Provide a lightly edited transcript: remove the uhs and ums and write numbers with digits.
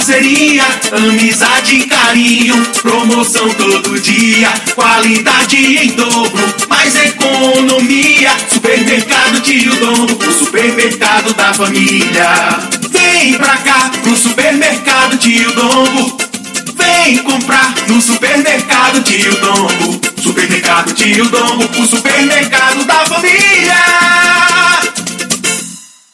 parceria, amizade e carinho, promoção todo dia, qualidade em dobro, mais economia. Supermercado Tio Dombo, o supermercado da família. Vem pra cá pro supermercado Tio Dombo, vem comprar no supermercado Tio Dombo. Supermercado Tio Dombo, o supermercado